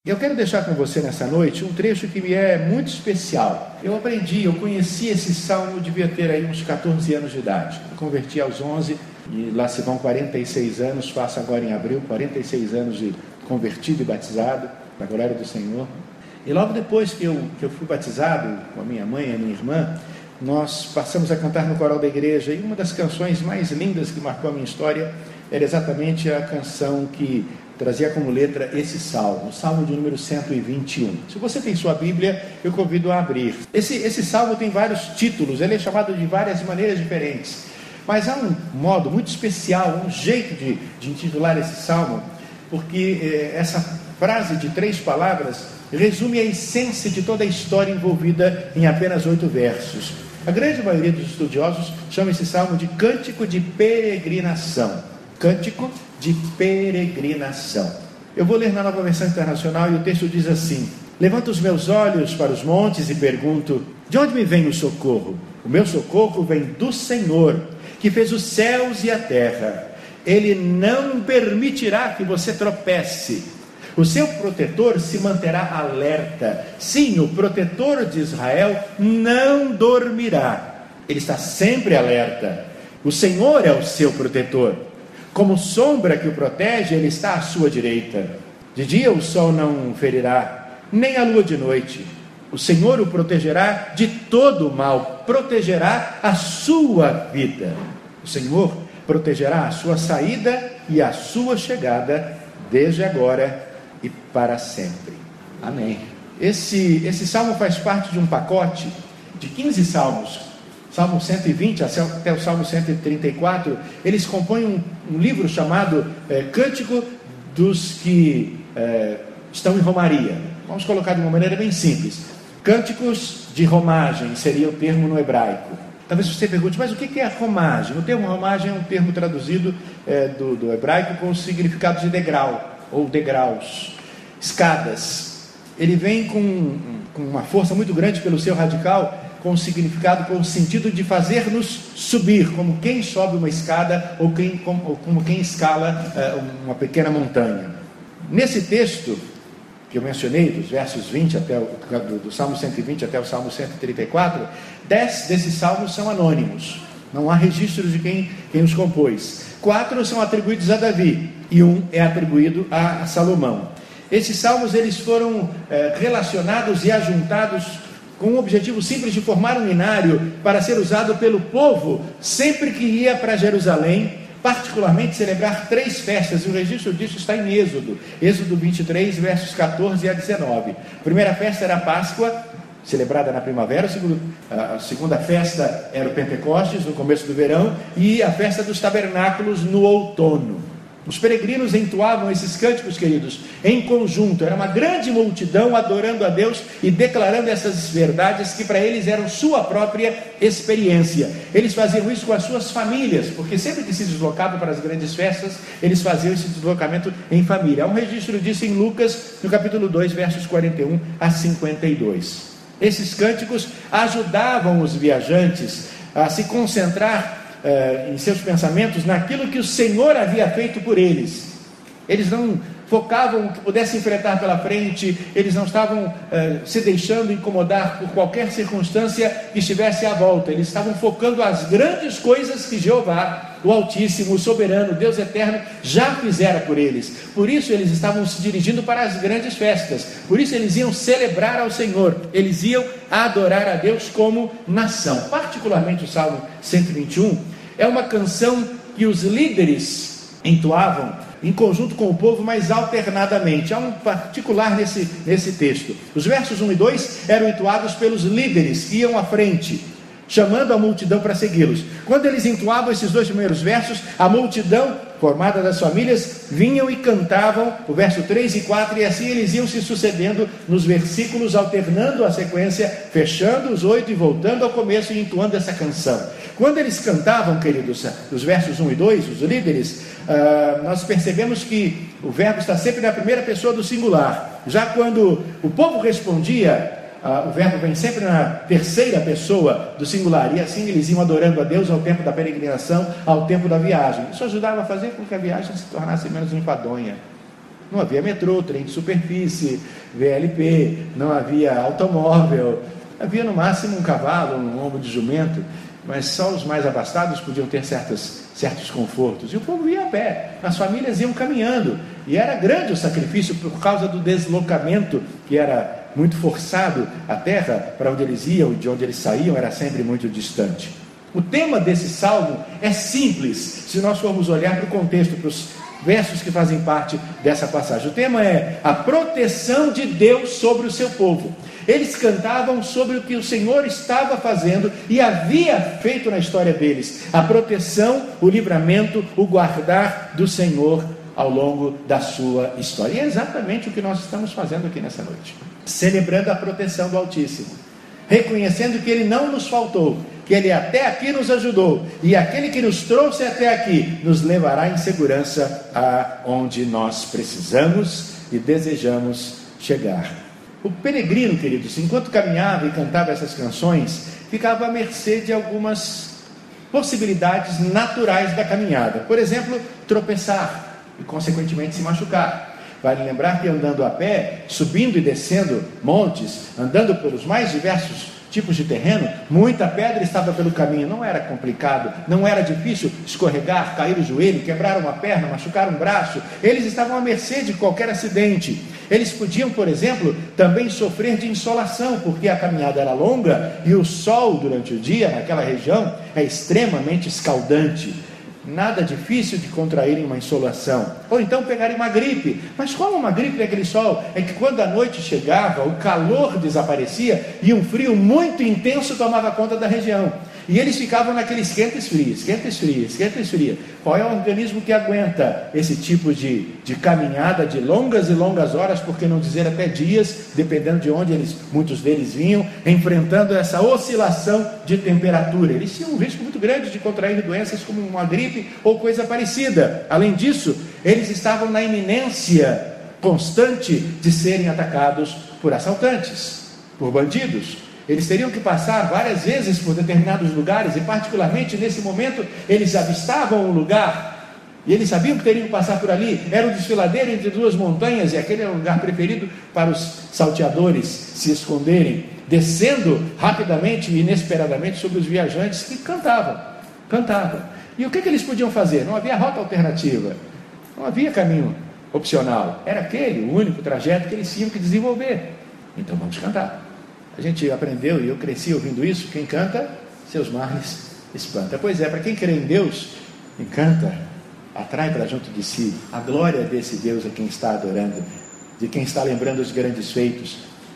Eu quero deixar com você nessa noite um trecho que me é muito especial. Eu conheci esse salmo, devia ter aí uns 14 anos de idade. Eu converti aos 11 e lá se vão 46 anos, faço agora em abril, 46 anos de convertido e batizado, para a glória do Senhor. E logo depois que eu fui batizado, com a minha mãe e a minha irmã, nós passamos a cantar no coral da igreja, e uma das canções mais lindas que marcou a minha história era exatamente a canção que trazia como letra esse salmo, o salmo de número 121. Se você tem sua Bíblia, eu convido a abrir. Esse salmo tem vários títulos, ele é chamado de várias maneiras diferentes, mas há um modo muito especial, um jeito de intitular esse salmo, porque essa frase de 3 palavras resume a essência de toda a história envolvida em apenas 8 versos. A grande maioria dos estudiosos chama esse salmo de cântico de peregrinação. Cântico de peregrinação. Eu vou ler na Nova Versão Internacional e o texto diz assim: levanto os meus olhos para os montes e pergunto, de onde me vem o socorro? O meu socorro vem do Senhor, que fez os céus e a terra. Ele não permitirá que você tropece. O seu protetor se manterá alerta. Sim, o protetor de Israel não dormirá. Ele está sempre alerta. O Senhor é o seu protetor. Como sombra que o protege, ele está à sua direita. De dia o sol não ferirá, nem a lua de noite. O Senhor o protegerá de todo o mal, protegerá a sua vida. O Senhor protegerá a sua saída e a sua chegada, desde agora e para sempre. Amém. Esse salmo faz parte de um pacote de 15 salmos. Salmo 120 até o Salmo 134, eles compõem um livro chamado Cântico dos que estão em romaria. Vamos colocar de uma maneira bem simples. Cânticos de romagem seria o termo no hebraico. Talvez você pergunte, mas o que é romagem? O termo romagem é um termo traduzido do hebraico com o significado de degrau, ou degraus, escadas. Ele vem com uma força muito grande pelo seu radical, com o significado, com o sentido de fazer-nos subir, como quem sobe uma escada ou como quem escala uma pequena montanha. Nesse texto que eu mencionei, dos versos 20 do Salmo 120 até o Salmo 134, 10 desses salmos são anônimos, não há registros de quem os compôs. 4 são atribuídos a Davi e 1 é atribuído a Salomão. Esses salmos eles foram relacionados e ajuntados com o objetivo simples de formar um hinário para ser usado pelo povo sempre que ia para Jerusalém, particularmente celebrar 3 festas. O registro disso está em Êxodo 23, versos 14 a 19. A primeira festa era a Páscoa, celebrada na primavera. A segunda festa era o Pentecostes, no começo do verão, e a festa dos tabernáculos no outono. Os peregrinos entoavam esses cânticos, queridos, em conjunto. Era uma grande multidão adorando a Deus e declarando essas verdades que para eles eram sua própria experiência. Eles faziam isso com as suas famílias, porque sempre que se deslocavam para as grandes festas, eles faziam esse deslocamento em família. Há um registro disso em Lucas, no capítulo 2, versos 41 a 52. Esses cânticos ajudavam os viajantes a se concentrar em seus pensamentos naquilo que o Senhor havia feito por eles. Eles não focavam o que pudesse enfrentar pela frente, eles não estavam se deixando incomodar por qualquer circunstância que estivesse à volta. Eles estavam focando as grandes coisas que Jeová, o Altíssimo, o Soberano, Deus Eterno, já fizera por eles. Por isso eles estavam se dirigindo para as grandes festas, por isso eles iam celebrar ao Senhor, eles iam adorar a Deus como nação. Particularmente o Salmo 121 é uma canção que os líderes entoavam em conjunto com o povo, mas alternadamente. Há um particular nesse texto. Os versos 1 e 2 eram entoados pelos líderes que iam à frente, chamando a multidão para segui-los. Quando eles entoavam esses 2 primeiros versos, a multidão, formada das famílias, vinham e cantavam o verso 3 e 4, e assim eles iam se sucedendo nos versículos, alternando a sequência, fechando os 8 e voltando ao começo e entoando essa canção. Quando eles cantavam, queridos, os versos 1 e 2, os líderes, nós percebemos que o verbo está sempre na primeira pessoa do singular. Já quando o povo respondia, o verbo vem sempre na terceira pessoa do singular, e assim eles iam adorando a Deus ao tempo da peregrinação, ao tempo da viagem. Isso ajudava a fazer com que a viagem se tornasse menos enfadonha. Não havia metrô, trem de superfície, VLP, não havia automóvel, havia no máximo um cavalo, um lombo de jumento, mas só os mais abastados podiam ter certos confortos. E o povo ia a pé, as famílias iam caminhando, e era grande o sacrifício por causa do deslocamento, que era muito forçado. A terra para onde eles iam e de onde eles saíam era sempre muito distante. O tema desse salmo é simples, se nós formos olhar para o contexto, para os versos que fazem parte dessa passagem. O tema é a proteção de Deus sobre o seu povo. Eles cantavam sobre o que o Senhor estava fazendo e havia feito na história deles, a proteção, o livramento, o guardar do Senhor ao longo da sua história. E é exatamente o que nós estamos fazendo aqui nessa noite, celebrando a proteção do Altíssimo, reconhecendo que Ele não nos faltou, que Ele até aqui nos ajudou, e aquele que nos trouxe até aqui nos levará em segurança aonde nós precisamos e desejamos chegar. O peregrino, queridos, enquanto caminhava e cantava essas canções, ficava à mercê de algumas possibilidades naturais da caminhada. Por exemplo, tropeçar e consequentemente se machucar. Vale lembrar que andando a pé, subindo e descendo montes, andando pelos mais diversos tipos de terreno, muita pedra estava pelo caminho. Não era complicado, não era difícil escorregar, cair o joelho, quebrar uma perna, machucar um braço. Eles estavam à mercê de qualquer acidente. Eles podiam, por exemplo, também sofrer de insolação, porque a caminhada era longa e o sol durante o dia naquela região é extremamente escaldante. Nada difícil de contraírem uma insolação, ou então pegarem uma gripe. Mas como uma gripe daquele sol? É que quando a noite chegava, o calor desaparecia e um frio muito intenso tomava conta da região, e eles ficavam naquele esquenta e esfria, esquenta e esfria, esquenta e esfria. Qual é o organismo que aguenta esse tipo de caminhada de longas e longas horas, por que não dizer até dias, dependendo de onde muitos deles vinham, enfrentando essa oscilação de temperatura? Eles tinham um risco muito grande de contrair doenças como uma gripe ou coisa parecida. Além disso, eles estavam na iminência constante de serem atacados por assaltantes, por bandidos. Eles teriam que passar várias vezes por determinados lugares, e particularmente nesse momento eles avistavam um lugar e eles sabiam que teriam que passar por ali. Era um desfiladeiro entre duas montanhas, e aquele era o lugar preferido para os salteadores se esconderem, descendo rapidamente e inesperadamente sobre os viajantes que cantavam. E o que eles podiam fazer? Não havia rota alternativa, não havia caminho opcional, era aquele o único trajeto que eles tinham que desenvolver. Então vamos cantar. A gente aprendeu, e eu cresci ouvindo isso: quem canta, seus males espanta. Pois é, para quem crê em Deus, quem canta, atrai para junto de si a glória desse Deus a quem está adorando, de quem está lembrando os grandes feitos,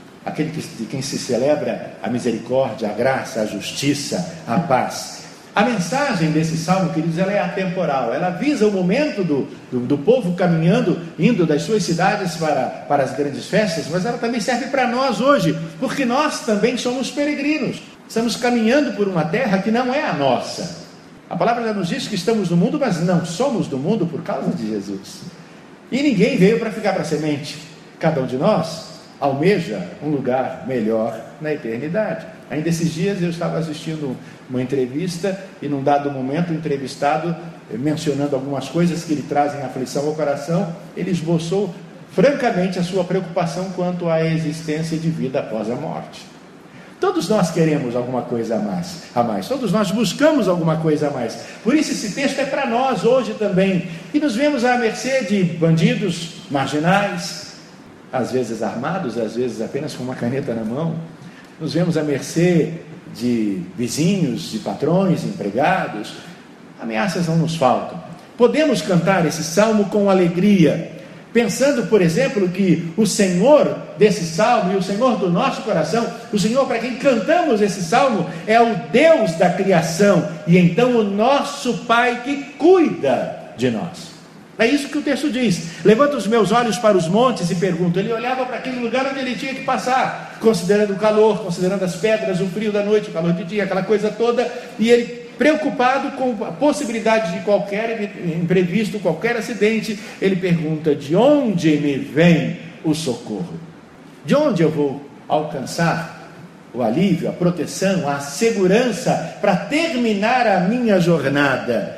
de quem se celebra a misericórdia, a graça, a justiça, a paz. A mensagem desse salmo, queridos, ela é atemporal. Ela visa o momento do povo caminhando, indo das suas cidades para as grandes festas, mas ela também serve para nós hoje, porque nós também somos peregrinos. Estamos caminhando por uma terra que não é a nossa. A palavra nos diz que estamos no mundo, mas não somos do mundo por causa de Jesus. E ninguém veio para ficar para semente. Cada um de nós almeja um lugar melhor na eternidade. Ainda esses dias eu estava assistindo uma entrevista, e num dado momento o entrevistado, mencionando algumas coisas que lhe trazem aflição ao coração, ele esboçou francamente a sua preocupação quanto à existência de vida após a morte. Todos nós queremos alguma coisa a mais, todos nós buscamos alguma coisa a mais. Por isso esse texto é para nós hoje também, e nos vemos à mercê de bandidos marginais, às vezes armados, às vezes apenas com uma caneta na mão. Nos vemos à mercê de vizinhos, de patrões, empregados. Ameaças não nos faltam. Podemos cantar esse salmo com alegria, pensando, por exemplo, que o Senhor desse salmo e o Senhor do nosso coração, o Senhor para quem cantamos esse salmo, é o Deus da criação, e então o nosso Pai que cuida de nós. É isso que o texto diz: levanto os meus olhos para os montes e pergunto. Ele olhava para aquele lugar onde ele tinha que passar, considerando o calor, considerando as pedras, o frio da noite, o calor de dia, aquela coisa toda, e ele, preocupado com a possibilidade de qualquer imprevisto, qualquer acidente, ele pergunta: de onde me vem o socorro? De onde eu vou alcançar o alívio, a proteção, a segurança para terminar a minha jornada?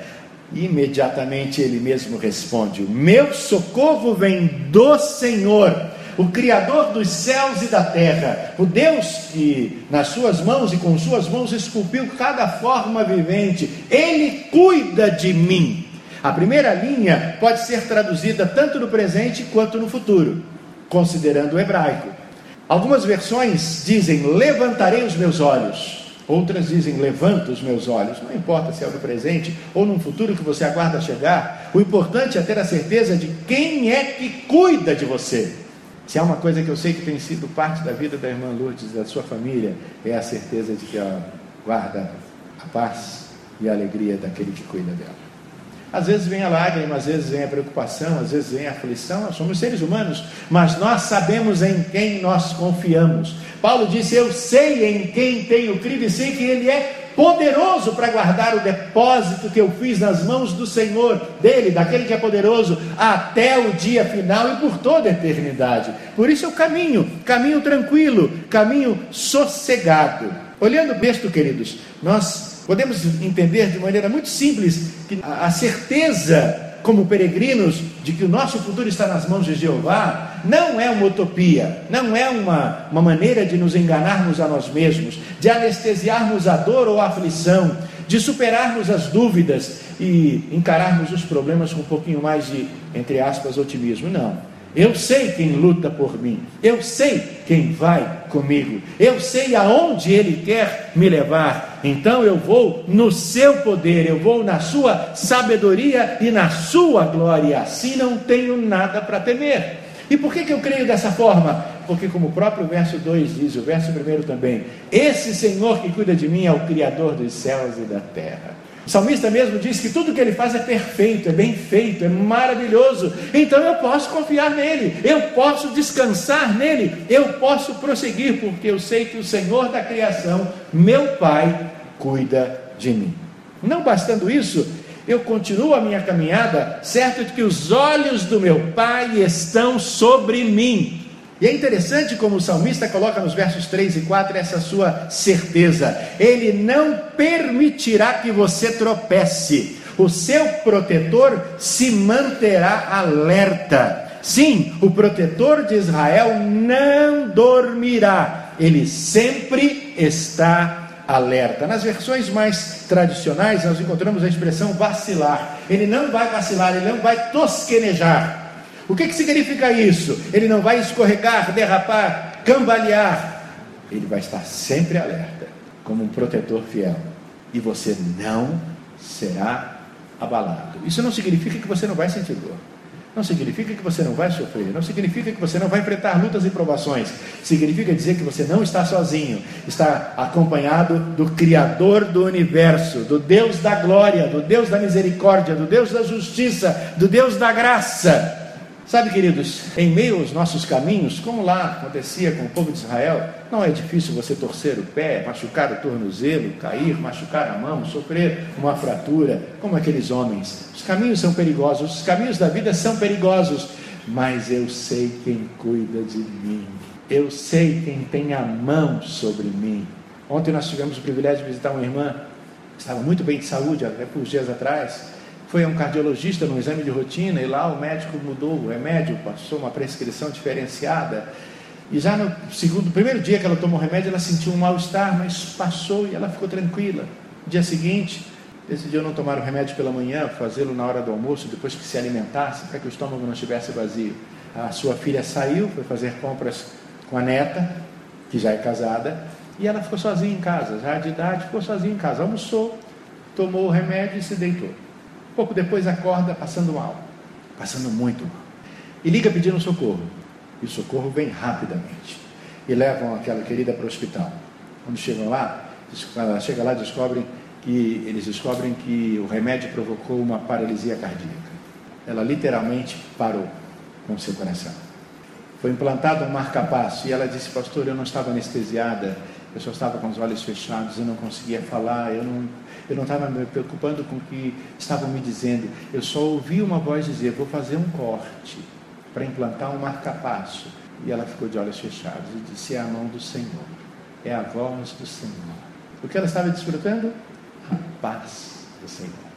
E imediatamente ele mesmo responde: o meu socorro vem do Senhor, o Criador dos céus e da terra, o Deus que nas suas mãos e com suas mãos esculpiu cada forma vivente. Ele cuida de mim. A primeira linha pode ser traduzida tanto no presente quanto no futuro, considerando o hebraico. Algumas versões dizem: levantarei os meus olhos. Outras dizem: levanta os meus olhos. Não importa se é no presente ou no futuro que você aguarda chegar, o importante é ter a certeza de quem é que cuida de você. Se há uma coisa que eu sei que tem sido parte da vida da irmã Lourdes, da sua família, é a certeza de que ela guarda a paz e a alegria daquele que cuida dela. Às vezes vem a lágrima, às vezes vem a preocupação, às vezes vem a aflição. Nós somos seres humanos, mas nós sabemos em quem nós confiamos. Paulo disse: eu sei em quem tenho crido e sei que Ele é poderoso para guardar o depósito que eu fiz nas mãos do Senhor, dele, daquele que é poderoso, até o dia final e por toda a eternidade. Por isso eu caminho tranquilo, caminho sossegado. Olhando o texto, queridos, nós podemos entender de maneira muito simples que a certeza, como peregrinos, de que o nosso futuro está nas mãos de Jeová, não é uma utopia, não é uma maneira de nos enganarmos a nós mesmos, de anestesiarmos a dor ou a aflição, de superarmos as dúvidas e encararmos os problemas com um pouquinho mais de, entre aspas, otimismo. Não. Eu sei quem luta por mim, eu sei quem vai comigo, eu sei aonde Ele quer me levar. Então eu vou no seu poder, eu vou na sua sabedoria e na sua glória. Assim não tenho nada para temer. E por que eu creio dessa forma? Porque, como o próprio verso 2 diz, o verso 1 também: esse Senhor que cuida de mim é o Criador dos céus e da terra. O salmista mesmo diz que tudo que ele faz é perfeito, é bem feito, é maravilhoso. Então eu posso confiar nele, eu posso descansar nele, eu posso prosseguir, porque eu sei que o Senhor da criação, meu Pai, cuida de mim. Não bastando isso, eu continuo a minha caminhada, certo de que os olhos do meu Pai estão sobre mim. E é interessante como o salmista coloca nos versos 3 e 4 essa sua certeza: Ele não permitirá que você tropece, o seu protetor se manterá alerta. Sim, o protetor de Israel não dormirá, ele sempre está alerta. Nas versões mais tradicionais nós encontramos a expressão vacilar. Ele não vai vacilar, ele não vai tosquenejar. O que significa isso? Ele não vai escorregar, derrapar, cambalear. Ele vai estar sempre alerta, como um protetor fiel. E você não será abalado. Isso não significa que você não vai sentir dor. Não significa que você não vai sofrer. Não significa que você não vai enfrentar lutas e provações. Significa dizer que você não está sozinho. Está acompanhado do Criador do universo, do Deus da glória, do Deus da misericórdia, do Deus da justiça, do Deus da graça. Sabe, queridos, em meio aos nossos caminhos, como lá acontecia com o povo de Israel, não é difícil você torcer o pé, machucar o tornozelo, cair, machucar a mão, sofrer uma fratura, como aqueles homens. Os caminhos são perigosos, os caminhos da vida são perigosos, mas eu sei quem cuida de mim, eu sei quem tem a mão sobre mim. Ontem nós tivemos o privilégio de visitar uma irmã que estava muito bem de saúde, até por dias atrás. Foi a um cardiologista no exame de rotina e lá o médico mudou o remédio, passou uma prescrição diferenciada. E já no primeiro dia que ela tomou o remédio, ela sentiu um mal-estar, mas passou e ela ficou tranquila. No dia seguinte, decidiu não tomar o remédio pela manhã, fazê-lo na hora do almoço, depois que se alimentasse, para que o estômago não estivesse vazio. A sua filha saiu, foi fazer compras com a neta, que já é casada, e ela ficou sozinha em casa, já de idade, ficou sozinha em casa. Almoçou, tomou o remédio e se deitou. Pouco depois acorda passando mal, passando muito mal, e liga pedindo socorro, e o socorro vem rapidamente, e levam aquela querida para o hospital. Quando chegam lá, eles descobrem que o remédio provocou uma paralisia cardíaca. Ela literalmente parou com o seu coração. Foi implantado um marca-passo, e ela disse: pastor, eu não estava anestesiada, eu só estava com os olhos fechados, eu não conseguia falar, eu não estava me preocupando com o que estavam me dizendo, eu só ouvi uma voz dizer: vou fazer um corte para implantar um marca-passo. E ela ficou de olhos fechados e disse: é a mão do Senhor, é a voz do Senhor. O que ela estava desfrutando? A paz do Senhor.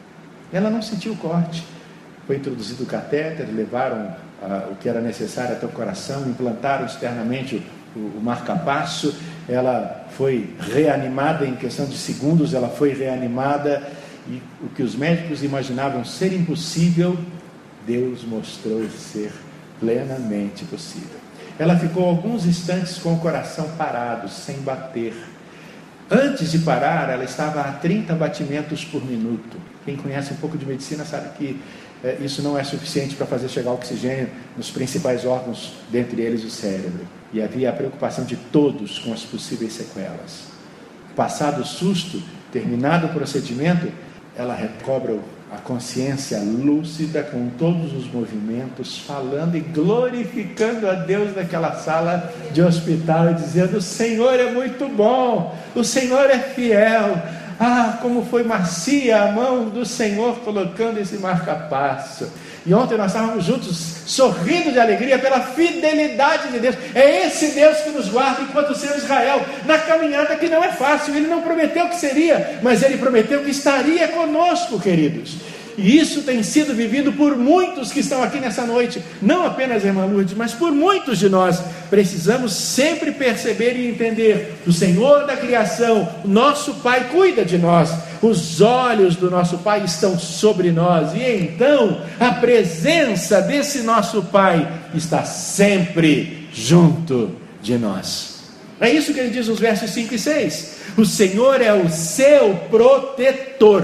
Ela não sentiu o corte. Foi introduzido o catéter, levaram o que era necessário até o coração, implantaram externamente o marca-passo. Ela foi reanimada em questão de segundos, ela foi reanimada, e o que os médicos imaginavam ser impossível, Deus mostrou ser plenamente possível. Ela ficou alguns instantes com o coração parado, sem bater. Antes de parar, ela estava a 30 batimentos por minuto. Quem conhece um pouco de medicina sabe que isso não é suficiente para fazer chegar oxigênio nos principais órgãos, dentre eles o cérebro. E havia a preocupação de todos com as possíveis sequelas. Passado o susto, terminado o procedimento, ela recobra a consciência lúcida, com todos os movimentos, falando e glorificando a Deus naquela sala de hospital e dizendo: o Senhor é muito bom, o Senhor é fiel. Ah, como foi macia a mão do Senhor colocando esse marca-passo. E ontem nós estávamos juntos, sorrindo de alegria pela fidelidade de Deus. É esse Deus que nos guarda enquanto seu Israel, na caminhada que não é fácil. Ele não prometeu que seria, mas Ele prometeu que estaria conosco, queridos. E isso tem sido vivido por muitos que estão aqui nessa noite. Não apenas a irmã Lourdes, mas por muitos de nós. Precisamos sempre perceber e entender: o Senhor da criação, nosso Pai, cuida de nós. Os olhos do nosso Pai estão sobre nós. E então a presença desse nosso Pai está sempre junto de nós. É isso que ele diz nos versos 5 e 6. O Senhor é o seu protetor.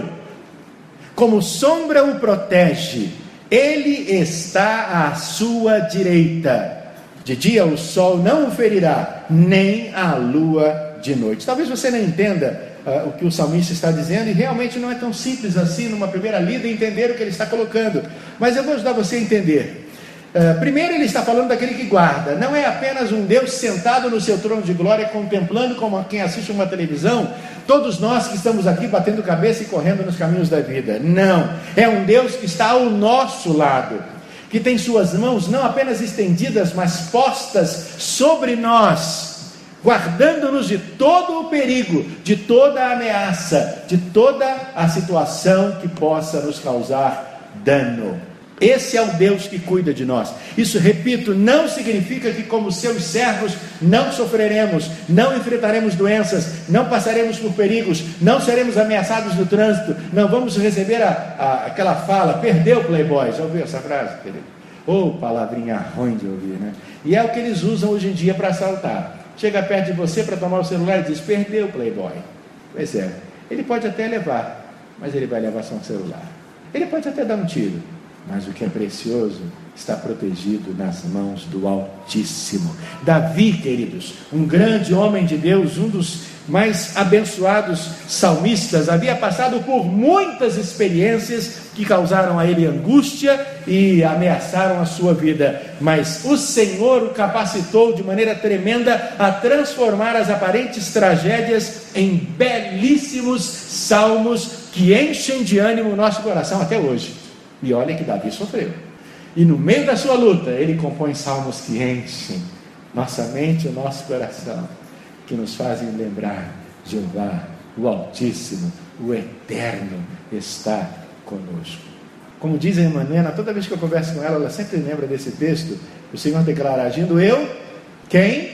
Como sombra o protege, Ele está à sua direita. De dia o sol não o ferirá, nem a lua de noite. Talvez você não entenda o que o salmista está dizendo, e realmente não é tão simples assim, numa primeira lida, entender o que ele está colocando. Mas eu vou ajudar você a entender. Primeiro, ele está falando daquele que guarda. Não é apenas um Deus sentado no seu trono de glória, contemplando como quem assiste uma televisão, todos nós que estamos aqui batendo cabeça e correndo nos caminhos da vida. Não, é um Deus que está ao nosso lado, que tem suas mãos não apenas estendidas, mas postas sobre nós, guardando-nos de todo o perigo, de toda a ameaça, de toda a situação que possa nos causar dano. Esse é o Deus que cuida de nós. Isso, repito, não significa que como seus servos não sofreremos, não enfrentaremos doenças, não passaremos por perigos, não seremos ameaçados no trânsito, não vamos receber aquela fala: perdeu, playboy. Já ouviu essa frase, querido? Palavrinha ruim de ouvir, né? E é o que eles usam hoje em dia para assaltar. Chega perto de você para tomar o celular e diz: perdeu, playboy. Pois é, ele pode até levar, mas ele vai levar só um celular. Ele pode até dar um tiro, mas o que é precioso está protegido nas mãos do Altíssimo. Davi, queridos, um grande homem de Deus, um dos mais abençoados salmistas, havia passado por muitas experiências que causaram a ele angústia e ameaçaram a sua vida, mas o Senhor o capacitou de maneira tremenda a transformar as aparentes tragédias em belíssimos salmos que enchem de ânimo o nosso coração até hoje. E olha que Davi sofreu, e no meio da sua luta ele compõe salmos que enchem nossa mente e o nosso coração, que nos fazem lembrar: Jeová, o Altíssimo, o Eterno está conosco. Como diz a irmã Nena, toda vez que eu converso com ela sempre lembra desse texto. O Senhor declara: agindo eu, quem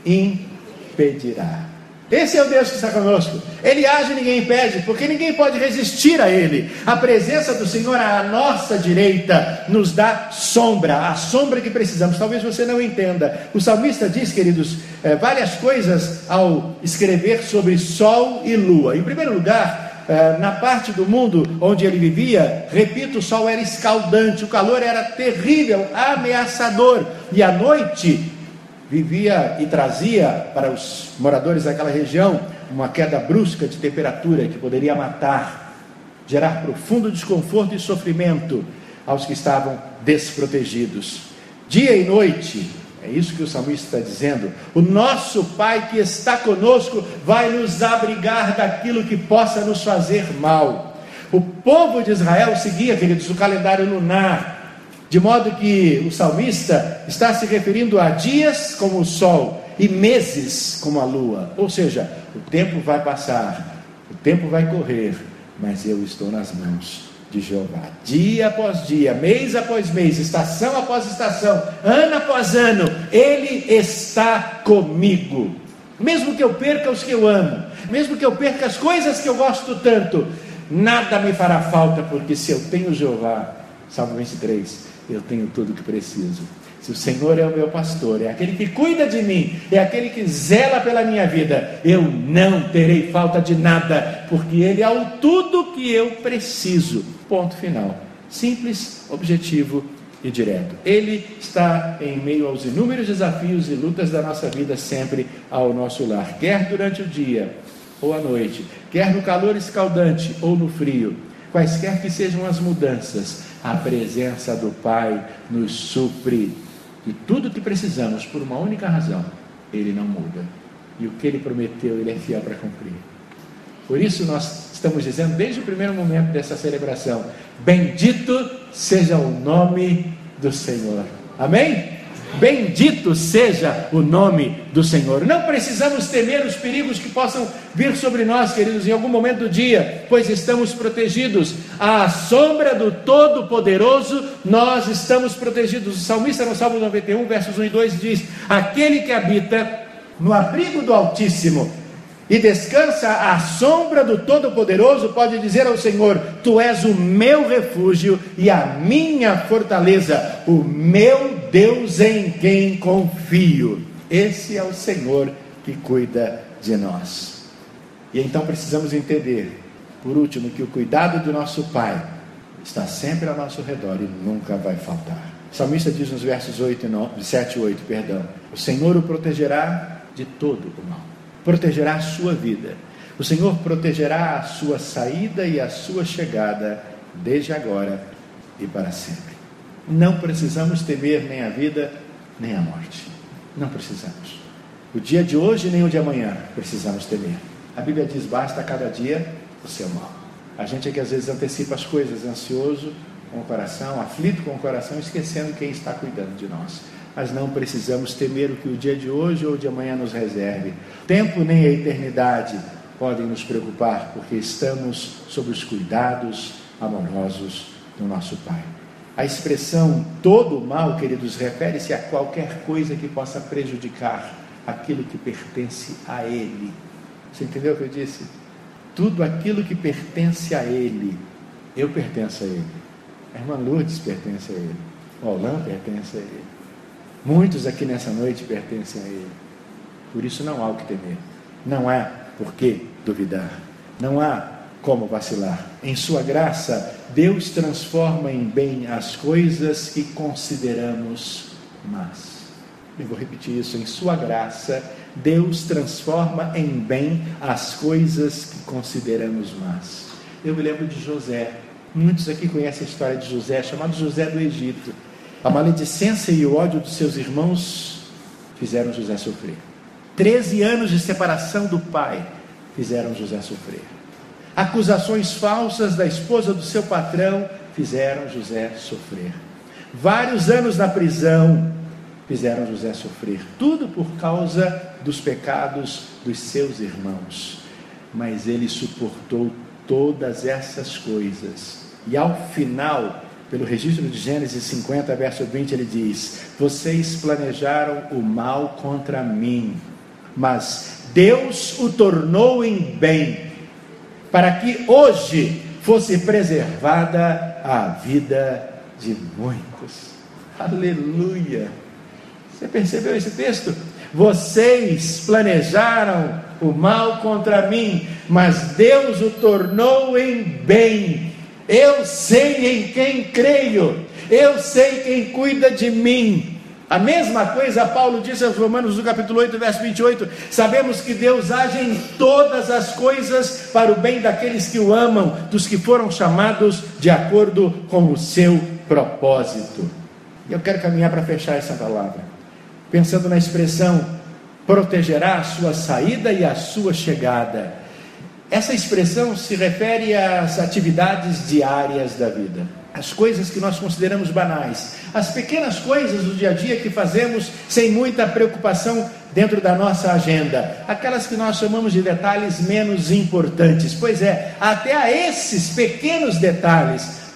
impedirá? Esse é o Deus que está conosco. Ele age e ninguém impede, porque ninguém pode resistir a Ele. A presença do Senhor à nossa direita nos dá sombra, a sombra que precisamos. Talvez você não entenda. O salmista diz, queridos, várias coisas ao escrever sobre sol e lua. Em primeiro lugar, na parte do mundo onde ele vivia, repito, o sol era escaldante, o calor era terrível, ameaçador, e à noite vivia e trazia para os moradores daquela região uma queda brusca de temperatura que poderia matar, gerar profundo desconforto e sofrimento aos que estavam desprotegidos. Dia e noite, é isso que o salmista está dizendo: o nosso Pai que está conosco vai nos abrigar daquilo que possa nos fazer mal. O povo de Israel seguia, queridos, o calendário lunar, de modo que o salmista está se referindo a dias como o sol e meses como a lua. Ou seja, o tempo vai passar, o tempo vai correr, mas eu estou nas mãos de Jeová. Dia após dia, mês após mês, estação após estação, ano após ano, Ele está comigo. Mesmo que eu perca os que eu amo, mesmo que eu perca as coisas que eu gosto tanto, nada me fará falta, porque se eu tenho Jeová, Salmo 23, eu tenho tudo o que preciso. Se o Senhor é o meu pastor, é aquele que cuida de mim, é aquele que zela pela minha vida, eu não terei falta de nada, porque Ele é o tudo que eu preciso. Ponto final. Simples, objetivo e direto. Ele está em meio aos inúmeros desafios e lutas da nossa vida, sempre ao nosso lar, quer durante o dia ou à noite, quer no calor escaldante ou no frio, quaisquer que sejam as mudanças, a presença do Pai nos supre de tudo que precisamos, por uma única razão: Ele não muda, e o que Ele prometeu, Ele é fiel para cumprir. Por isso nós estamos dizendo desde o primeiro momento dessa celebração: bendito seja o nome do Senhor. Amém? Bendito seja o nome do Senhor. Não precisamos temer os perigos que possam vir sobre nós, queridos, em algum momento do dia, pois estamos protegidos. À sombra do Todo-Poderoso, nós estamos protegidos. O salmista, no Salmo 91, versos 1 e 2, diz: aquele que habita no abrigo do Altíssimo e descansa à sombra do Todo-Poderoso, pode dizer ao Senhor: tu és o meu refúgio e a minha fortaleza, o meu Deus em quem confio. Esse é o Senhor que cuida de nós. E então precisamos entender, por último, que o cuidado do nosso Pai está sempre ao nosso redor e nunca vai faltar. O salmista diz nos versos 7 e 8, o Senhor o protegerá de todo o mal. Protegerá a sua vida. O Senhor protegerá a sua saída e a sua chegada, desde agora e para sempre. Não precisamos temer nem a vida, nem a morte. Não precisamos. O dia de hoje nem o de amanhã precisamos temer. A Bíblia diz: basta a cada dia o seu mal. A gente é que às vezes antecipa as coisas, ansioso com o coração, aflito com o coração, esquecendo quem está cuidando de nós. Mas não precisamos temer o que o dia de hoje ou de amanhã nos reserve. Tempo nem a eternidade podem nos preocupar, porque estamos sob os cuidados amorosos do nosso Pai. A expressão todo o mal, queridos, refere-se a qualquer coisa que possa prejudicar aquilo que pertence a Ele. Você entendeu o que eu disse? Tudo aquilo que pertence a Ele. Eu pertenço a Ele. A irmã Lourdes pertence a Ele. O Alain pertence a Ele. Muitos aqui nessa noite pertencem a Ele. Por isso não há o que temer. Não há por que duvidar. Não há como vacilar. Em sua graça, Deus transforma em bem as coisas que consideramos más. Eu vou repetir isso. Em sua graça, Deus transforma em bem as coisas que consideramos más. Eu me lembro de José. Muitos aqui conhecem a história de José, chamado José do Egito. A maledicência e o ódio dos seus irmãos fizeram José sofrer. 13 anos de separação do pai fizeram José sofrer. Acusações falsas da esposa do seu patrão fizeram José sofrer. Vários anos na prisão fizeram José sofrer. Tudo por causa dos pecados dos seus irmãos. Mas ele suportou todas essas coisas. E ao final, pelo registro de Gênesis 50, verso 20, ele diz: vocês planejaram o mal contra mim, mas Deus o tornou em bem, para que hoje fosse preservada a vida de muitos. Aleluia! Você percebeu esse texto? Vocês planejaram o mal contra mim, mas Deus o tornou em bem. Eu sei em quem creio, eu sei quem cuida de mim. A mesma coisa Paulo disse aos Romanos no capítulo 8, verso 28, sabemos que Deus age em todas as coisas para o bem daqueles que o amam, dos que foram chamados de acordo com o seu propósito. E eu quero caminhar para fechar essa palavra, pensando na expressão, protegerá a sua saída e a sua chegada. Essa expressão se refere às atividades diárias da vida, as coisas que nós consideramos banais, as pequenas coisas do dia a dia que fazemos sem muita preocupação dentro da nossa agenda, aquelas que nós chamamos de detalhes menos importantes. Pois é, até a esses pequenos detalhes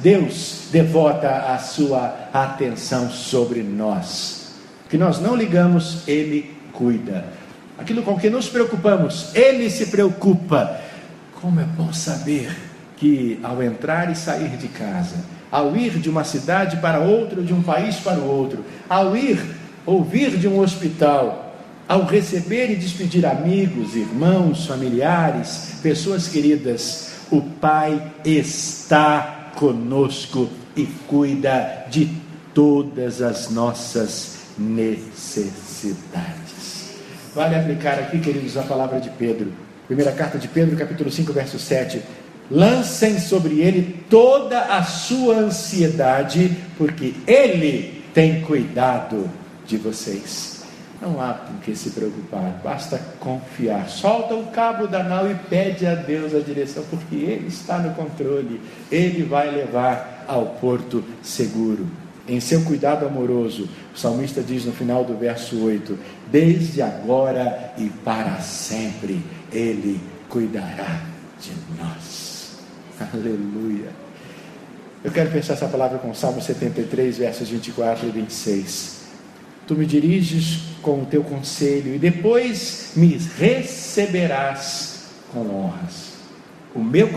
Deus devota a sua atenção sobre nós. O que nós não ligamos, Ele cuida. Aquilo com que nos preocupamos, Ele se preocupa. Como é bom saber que ao entrar e sair de casa, ao ir de uma cidade para outra, de um país para o outro, ao ir ou vir de um hospital, ao receber e despedir amigos, irmãos, familiares, pessoas queridas, o Pai está conosco e cuida de todas as nossas necessidades. Vale aplicar aqui, queridos, a palavra de Pedro. Primeira carta de Pedro, capítulo 5, verso 7. Lancem sobre ele toda a sua ansiedade, porque ele tem cuidado de vocês. Não há por que se preocupar, basta confiar. Solta o cabo da nau e pede a Deus a direção, porque Ele está no controle. Ele vai levar ao porto seguro. Em seu cuidado amoroso, o salmista diz no final do verso 8: desde agora e para sempre Ele cuidará de nós. Aleluia. Eu quero fechar essa palavra com o Salmo 73, versos 24 e 26. Tu me diriges com o teu conselho e depois me receberás com honras. O meu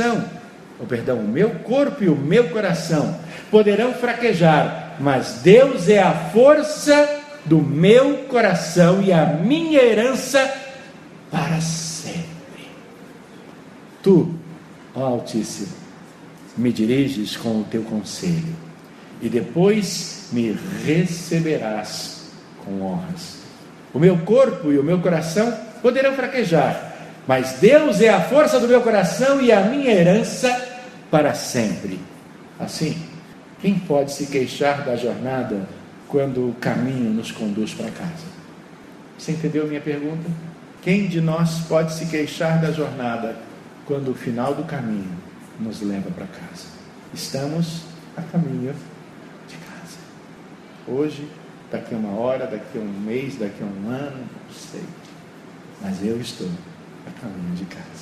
corpo e o meu coração poderão fraquejar, mas Deus é a força do meu coração e a minha herança para sempre. Tu, ó Altíssimo, me diriges com o teu conselho e depois me receberás com honras. O meu corpo e o meu coração poderão fraquejar, mas Deus é a força do meu coração e a minha herança para sempre. Assim, quem pode se queixar da jornada quando o caminho nos conduz para casa? Você entendeu a minha pergunta? Quem de nós pode se queixar da jornada quando o final do caminho nos leva para casa? Estamos a caminho de casa. Hoje, daqui a uma hora, daqui a um mês, daqui a um ano, não sei. Mas eu estou a caminho de casa.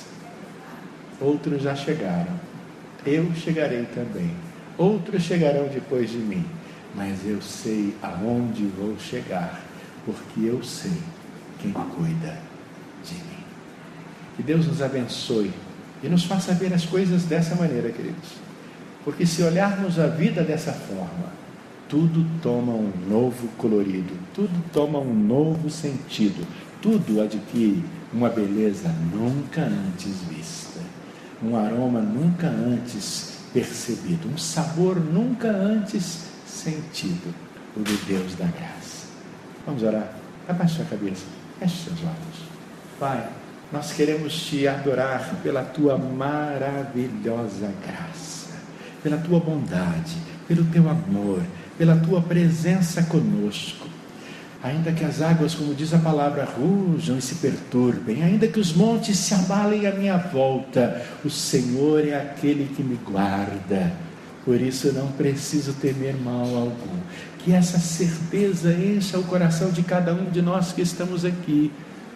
Outros já chegaram. Eu chegarei também. Outros chegarão depois de mim. Mas eu sei aonde vou chegar, porque eu sei quem cuida de mim. Que Deus nos abençoe e nos faça ver as coisas dessa maneira, queridos. Porque se olharmos a vida dessa forma, tudo toma um novo colorido, tudo toma um novo sentido, tudo adquire uma beleza nunca antes vista, um aroma nunca antes percebido, um sabor nunca antes sentido, o do Deus da graça. Vamos orar? Abaixe sua cabeça, feche seus olhos. Pai, nós queremos te adorar pela tua maravilhosa graça, pela tua bondade, pelo teu amor, pela tua presença conosco. Ainda que as águas, como diz a palavra, rujam e se perturbem, ainda que os montes se abalem à minha volta, o Senhor é aquele que me guarda. Por isso eu não preciso temer mal algum. Que essa certeza encha o coração de cada um de nós que estamos aqui,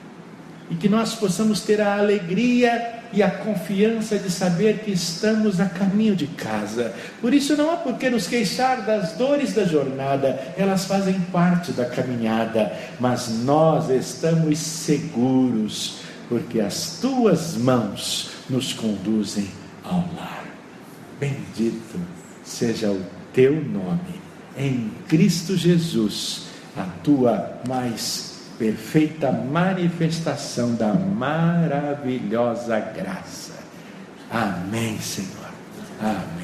e que nós possamos ter a alegria e a confiança de saber que estamos a caminho de casa. Por isso não há por que nos queixar das dores da jornada, elas fazem parte da caminhada, mas nós estamos seguros, porque as tuas mãos nos conduzem ao lar. Bendito seja o teu nome, em Cristo Jesus, a tua mais perfeita manifestação da maravilhosa graça. Amém, Senhor. Amém.